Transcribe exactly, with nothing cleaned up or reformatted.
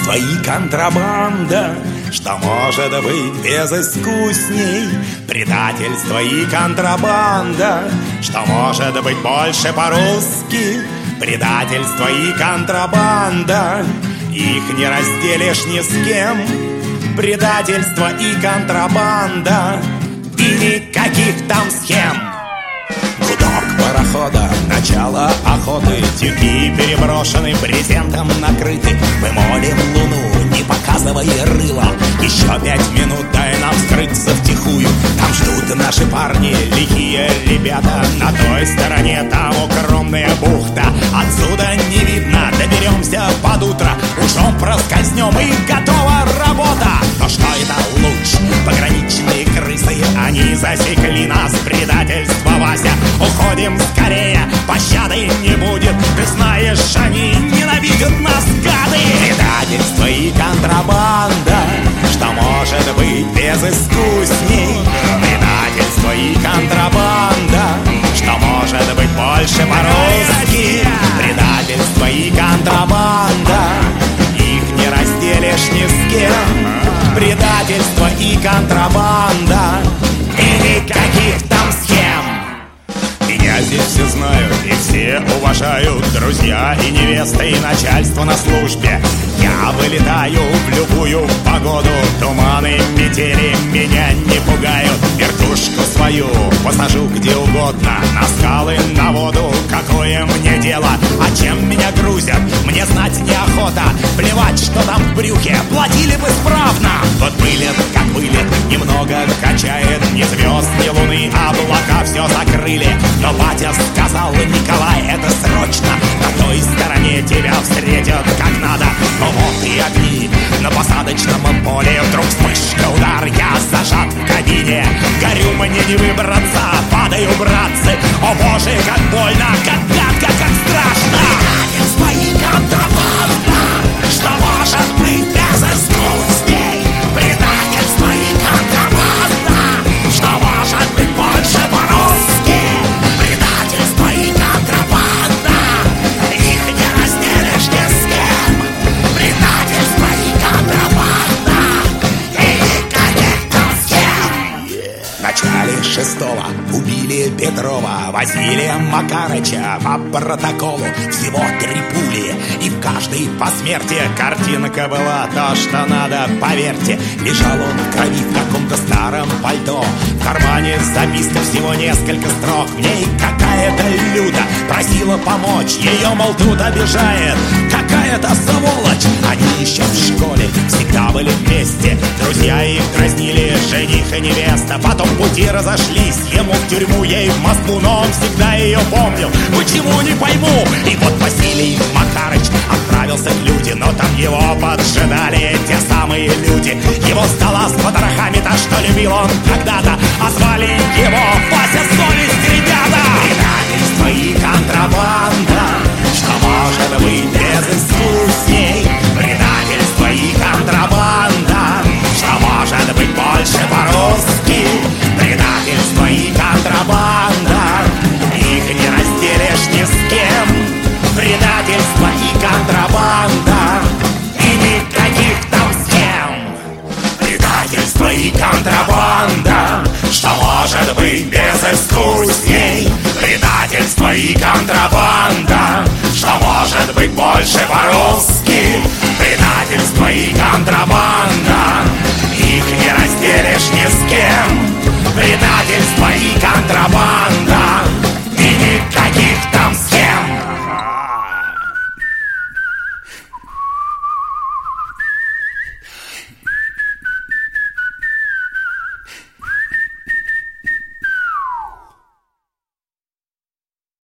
Предательство и контрабанда, что может быть безыскусней? Предательство и контрабанда, что может быть больше по-русски? Предательство и контрабанда, их не разделишь ни с кем. Предательство и контрабанда, и никаких там схем. Гудок парохода, начало охоты, тюки переброшены, брезентом накрыты. Мы молим луну, не показывай рыла, еще пять минут дай нам скрыться втихую. Там ждут наши парни, лихие ребята. На той стороне там укромная бухта, отсюда не видно, доберемся под утро. Ужом проскользнем и готова работа. Но что это луч? Пограничные крысы, они засекли нас. Предательство, Вася, уходим скорее, пощады не будет. Ты знаешь, они ненавидят нас, гады. Предательство и контрабанда, что может быть безыскусней? Предательство и контрабанда, что может быть больше по-русски? Предательство и контрабанда, их не разделишь ни с кем. Предательство и контрабанда, и никаких там схем. Меня здесь все знают и все уважают, друзья и невесты, и начальство на службе. Я вылетаю в любую погоду, туманы, метели меня не пугают. Вертушку свою посажу где угодно, на скалы, на воду, какое мне дело? А чем меня грузят, мне знать неохота. Плевать, что там в брюхе, платили бы справно. Вот вылет, как вылет, немного качает, ни звезд, ни луны, облака все закрыли. Но батя сказал: Николай, это срочно, на той стороне тебя встретят как надо. Но вот и огни на посадочном поле, вдруг вспышка, удар, я зажат в кабине. Горю, мне не выбраться, падаю, братцы. О боже, как больно, как гадко, как страшно. Предательство и контрабанда, что может быть безыскусней? Предательство и контрабанда, что может быть больше по-русски? Предательство и контрабанда, их не разделишь ни с кем. Предательство и контрабанда, и никаких там схем. В начале шестого убили Петрова, возили Макарыча по протоколу. Всего три пули, и в каждой по смерти. Картинка была то, что надо, поверьте. Лежал он в крови в каком-то старом пальто. В кармане записка, всего несколько строк. В ней какая-то Люда просила помочь. Ее, мол, тут обижает какая-то сволочь. Они еще в школе всегда были вместе. Друзья их дразнили, жених и невеста. Потом пути разошлись, ему в тюрьму, ей в Москву. Но он всегда ее помнил, почему не пойму. И вот Василий Макарыч отправился к Люде, но там его поджидали те самые люди. Его стола с потрохами, то, что любил он когда-то, а звали его Вася Совесть, ребята. Предательство и контрабанда, что может быть безыскусней? Предательство и контрабанда, что может быть больше по-русски? Предательство и контрабанда, их не разделишь ни с кем. Предательство и контрабанда, и никаких там схем. Предательство и контрабанда, что может быть безыскусней? Предательство и контрабанда, что может быть больше по-русски? Предательство и контрабанда, их не разделишь ни с кем. Предательство и контрабанда.